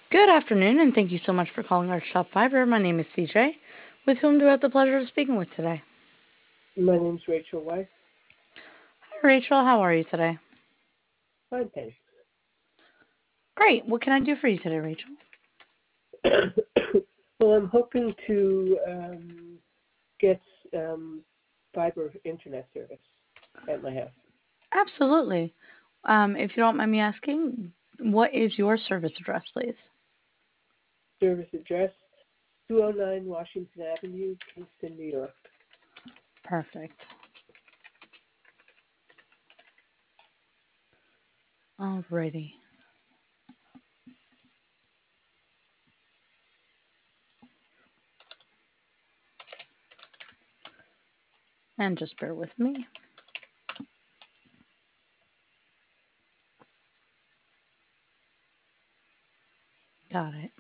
Good afternoon, and thank you so much for calling our shop fiber. My name is CJ. With whom do I have the pleasure of speaking with today? My name's Rachel Weiss. Hi, Rachel. How are you today? Fine, thanks. Great. What can I do for you today, Rachel? Well, I'm hoping to get fiber internet service at my house. Absolutely. If you don't mind me asking, what is your service address, please? Service address 209 Washington Avenue, Kingston, New York. Perfect. Alrighty. And just bear with me. Got it.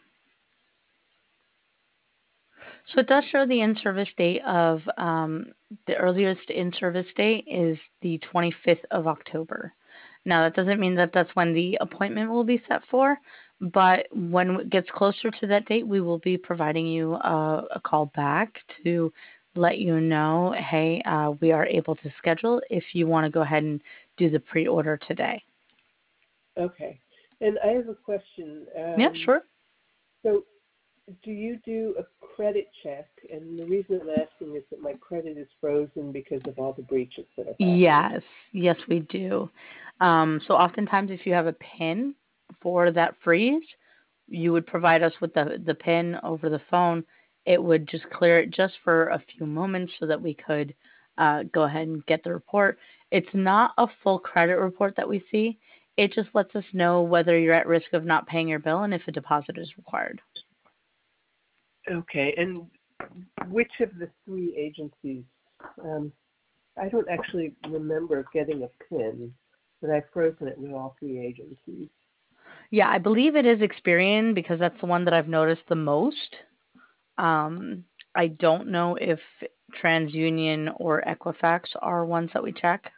So it does show the in-service date of the earliest in-service date is the 25th of October. Now, that doesn't mean that that's when the appointment will be set for, but when it gets closer to that date, we will be providing you a call back to let you know, hey, we are able to schedule if you want to go ahead and do the pre-order today. Okay. And I have a question. Yeah, sure. So, do you do a credit check? And the reason I'm asking is that my credit is frozen because of all the breaches that have happened. Yes, yes, we do. So oftentimes, if you have a PIN for that freeze, you would provide us with the PIN over the phone. It would just clear it just for a few moments so that we could go ahead and get the report. It's not a full credit report that we see. It just lets us know whether you're at risk of not paying your bill and if a deposit is required. Okay. And which of the three agencies? Um, I don't actually remember getting a PIN, but I've frozen it with all three agencies. Yeah, I believe it is Experian because that's the one that I've noticed the most. I don't know if TransUnion or Equifax are ones that we check,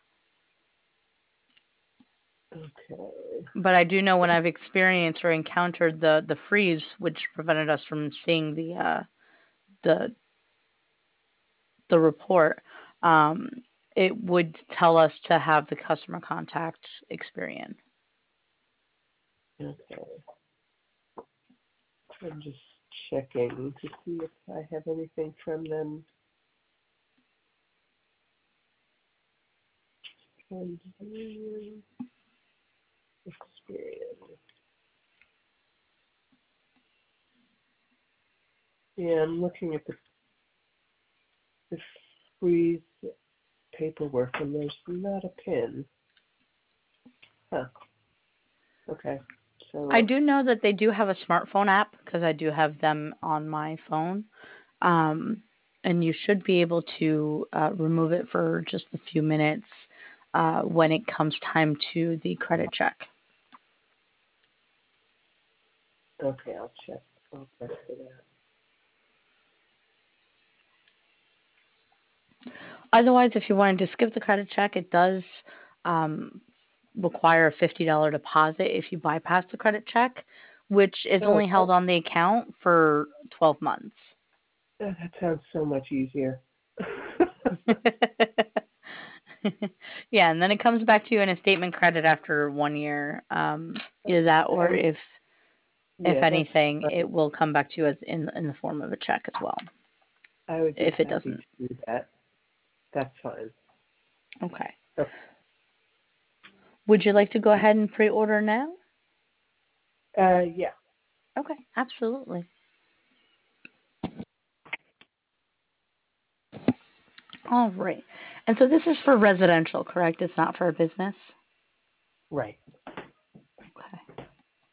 Okay. but I do know when I've experienced or encountered the freeze, which prevented us from seeing the the report, um, it would tell us to have the customer contact Experian. Okay. I'm just checking to see if I have anything from them. Experience. Yeah, I'm looking at the freeze paperwork, and there's not a PIN. Huh. Okay. I So, do know that they do have a smartphone app because I do have them on my phone. Um, and you should be able to remove it for just a few minutes when it comes time to the credit check. okay, I'll check. I'll check for that. Otherwise, if you wanted to skip the credit check, it does um, require a $50 deposit if you bypass the credit check, which is Oh, only held on the account for 12 months. that sounds so much easier. Yeah, and then it comes back to you in a statement credit after 1 year. Either that, or And if yeah, that's anything, fine. it will come back to you as in the form of a check as well. I would be If it happy doesn't, to do that. That's fine. okay. Oh, Would you like to go ahead and pre-order now? yeah. Okay, absolutely. All right. And so this is for residential, correct? It's not for a business? Right. Okay.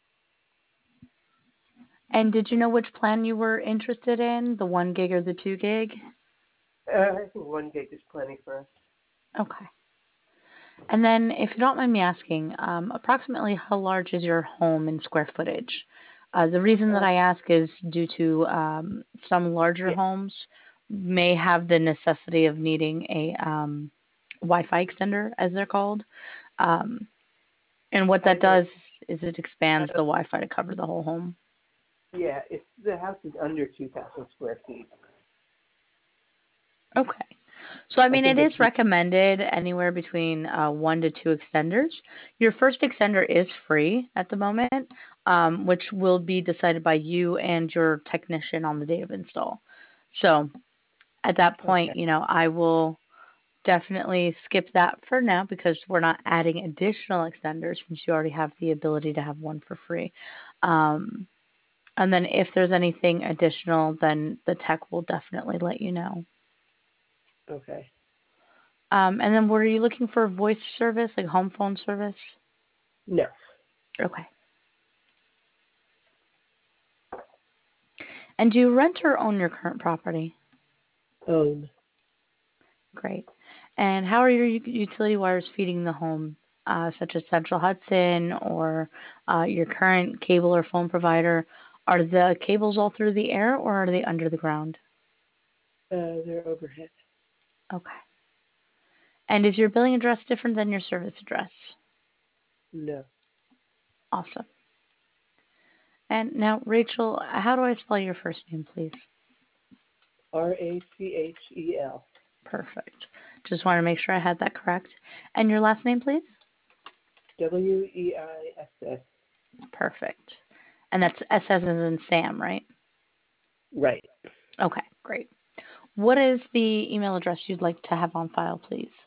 And did you know which plan you were interested in? The 1 gig or the 2 gig? I think 1 gig is plenty for us. Okay. And then, if you don't mind me asking, approximately how large is your home in square footage? The reason that Uh, I ask is due to some larger yeah. homes may have the necessity of needing a Wi-Fi extender, as they're called. Um, and what I that don't. does is it I expands the don't. Wi-Fi to cover the whole home. Yeah, the house is under 2,000 square feet. Okay. So, I I mean, it think is it's recommended anywhere between 1 to 2 extenders. Your first extender is free at the moment, which will be decided by you and your technician on the day of install. So, at that okay. point, I will definitely skip that for now because we're not adding additional extenders since you already have the ability to have one for free. Um, and then if there's anything additional, then the tech will definitely let you know. Okay. And then were you looking for voice service, like home phone service? No. Okay. And do you rent or own your current property? Own. Great. And how are your utility wires feeding the home, such as Central Hudson or your current cable or phone provider? Are the cables all through the air or are they under the ground? They're overhead. Okay. And is your billing address different than your service address? No. Awesome. And now, Rachel, how do I spell your first name, please? Rachel. Perfect. Just want to make sure I had that correct. And your last name, please? Weiss. Perfect. And that's S as in Sam, right? Right. Okay, great. What is the email address you'd like to have on file, please?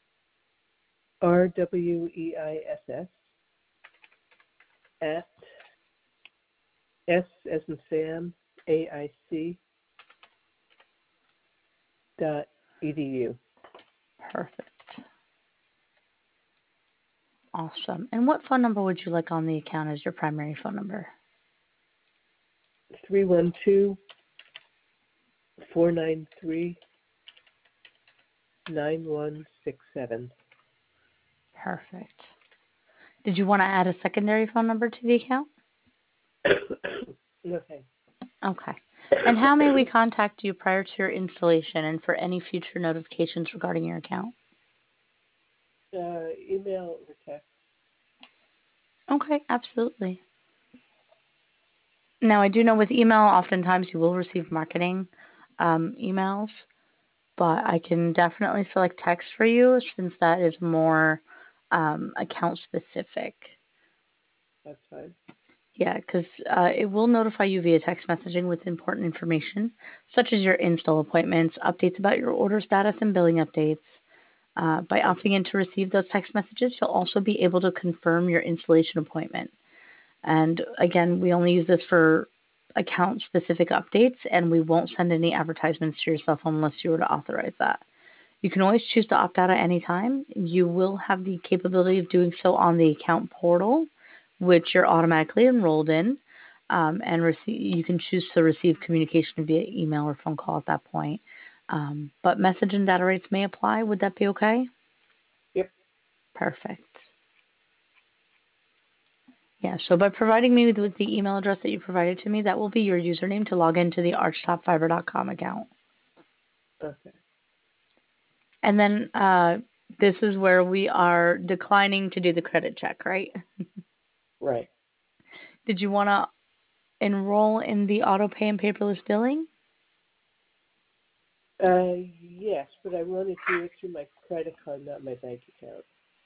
RWEISS at S as in Sam, AIC .edu. Perfect. Awesome. And what phone number would you like on the account as your primary phone number? 312-493-9167. Perfect. Did you want to add a secondary phone number to the account? Okay. Okay. And how may we contact you prior to your installation and for any future notifications regarding your account? Email or text. Okay, absolutely. Now, I do know with email, oftentimes you will receive marketing emails, but I can definitely select text for you since that is more account specific. That's fine. Yeah, because it will notify you via text messaging with important information, such as your install appointments, updates about your order status, and billing updates. By Okay. opting in to receive those text messages, you'll also be able to confirm your installation appointment. And again, we only use this for account specific updates, and we won't send any advertisements to your cell phone unless you were to authorize that. You can always choose to opt out at any time. You will have the capability of doing so on the account portal, which you're automatically enrolled in. And you can choose to receive communication via email or phone call at that point. But message and data rates may apply. Would that be okay? Yep. Perfect. Yeah, so by providing me with the email address that you provided to me, that will be your username to log into the archtopfiber.com account. Okay. And then this is where we are declining to do the credit check, right? Right. Did you want to enroll in the auto pay and paperless billing? Yes, but I want to do it through my credit card, not my bank account.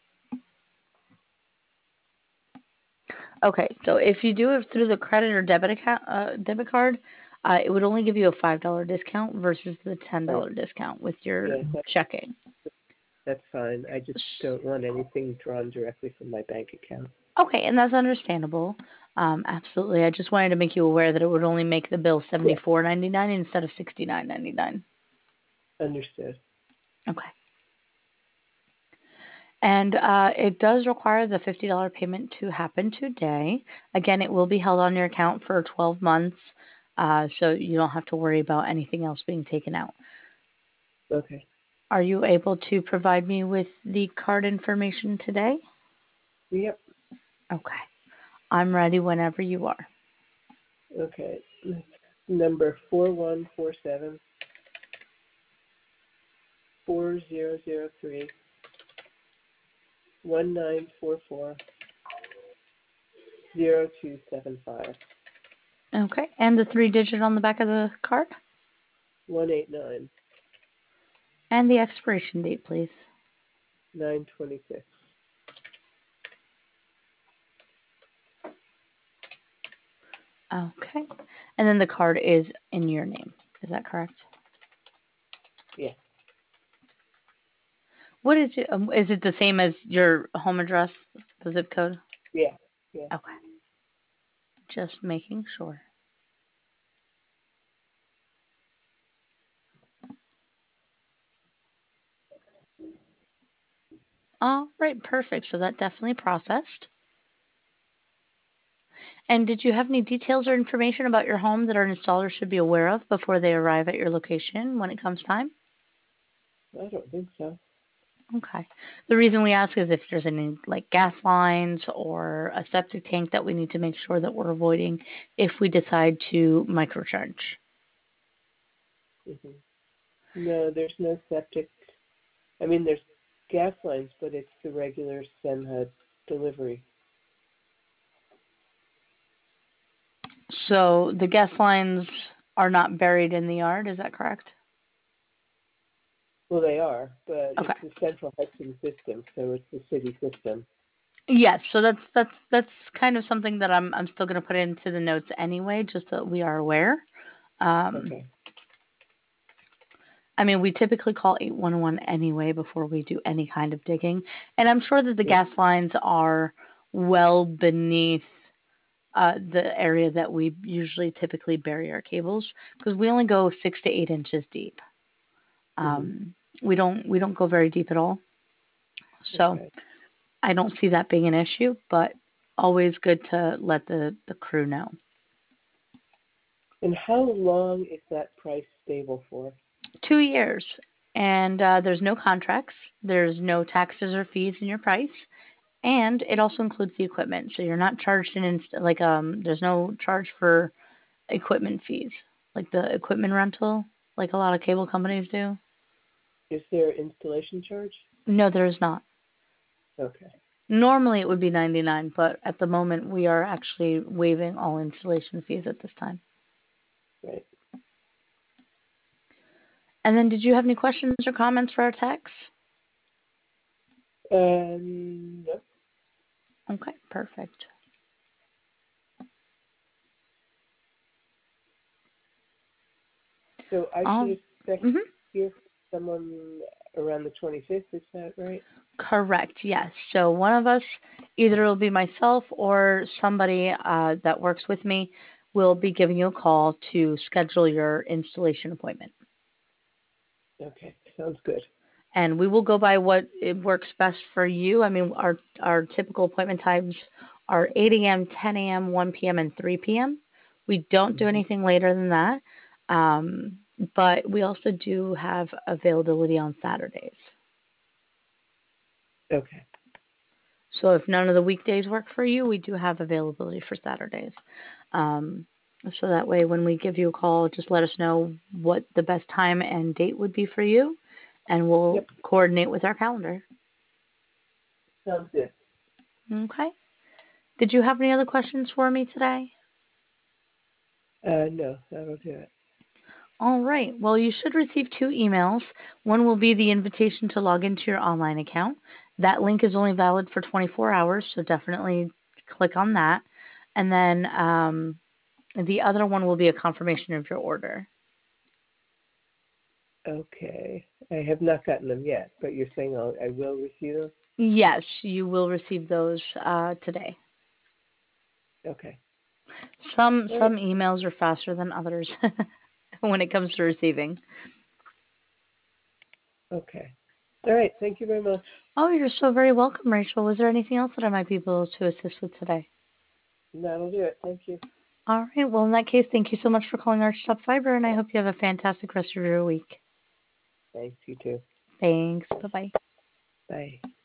Okay, so if you do it through the credit or debit card, it would only give you a $5 discount versus the Right. $10 discount with your Yeah, checking. that's fine. I just don't want anything drawn directly from my bank account. Okay, and that's understandable. Absolutely. I just wanted to make you aware that it would only make the bill Yeah. $74.99 instead of $69.99. Understood. Okay. And it does require the $50 payment to happen today. Again, it will be held on your account for 12 months, so you don't have to worry about anything else being taken out. Okay. Are you able to provide me with the card information today? Yep. Okay. I'm ready whenever you are. Okay. Number 4147-4003-1944-0275. Okay. And the 3-digit on the back of the card? 189 And the expiration date, please. 926. Okay. And then the card is in your name. Is that correct? Yeah. What is it? Is it the same as your home address, the zip code? Yeah. Yeah. Okay. Just making sure. All right, perfect. So that definitely processed. And did you have any details or information about your home that our installer should be aware of before they arrive at your location when it comes time? I don't think so. Okay. The reason we ask is if there's any like gas lines or a septic tank that we need to make sure that we're avoiding if we decide to microcharge. Hmm. No, there's no septic. I mean, there's gas lines, but it's the regular Semhud delivery. So the gas lines are not buried in the yard, is that correct? Well, they are, but Okay. it's the Central Hudson system, so it's the city system. Yes, so that's kind of something that I'm still going to put into the notes anyway, just so that we are aware. Um, Okay. I mean, we typically call 811 anyway before we do any kind of digging, and I'm sure that the Yeah. gas lines are well beneath the area that we usually typically bury our cables because we only go 6 to 8 inches deep. Hmm. We don't go very deep at all, so Okay. I don't see that being an issue. But always good to let the crew know. And how long is that price stable for? 2 years, and there's no contracts. There's no taxes or fees in your price, and it also includes the equipment. So you're not charged there's no charge for equipment fees, like the equipment rental, like a lot of cable companies do. Is there installation charge? No, there is not. Okay. Normally it would be 99, but at the moment we are actually waiving all installation fees at this time. Right. And then did you have any questions or comments for our techs? No. Okay, perfect. So I should Um, expect mhm. to hear from someone around the 25th. Is that right? Correct, yes. So one of us, either it'll be myself or somebody that works with me, will be giving you a call to schedule your installation appointment. Okay. Sounds good. And we will go by what it works best for you. I mean, our typical appointment times are 8 a.m., 10 a.m., 1 p.m., and 3 p.m. We don't do Hmm. anything later than that, um, but we also do have availability on Saturdays. Okay. So if none of the weekdays work for you, we do have availability for Saturdays. Um, so that way, when we give you a call, just let us know what the best time and date would be for you, and we'll Yep. coordinate with our calendar. Sounds good. Okay. Did you have any other questions for me today? No, that'll do it. All right. Well, you should receive 2 emails. One will be the invitation to log into your online account. That link is only valid for 24 hours, so definitely click on that. And then the other one will be a confirmation of your order. Okay. I have not gotten them yet, but you're saying I will receive them? Yes, you will receive those today. Okay. Some All right. some emails are faster than others when it comes to receiving. Okay. All right. Thank you very much. Oh, you're so very welcome, Rachel. Was there anything else that I might be able to assist with today? That'll do it. Thank you. All right. Well, in that case, thank you so much for calling Archtop Fiber, and I hope you have a fantastic rest of your week. Thanks. You too. Thanks. Bye bye. Bye.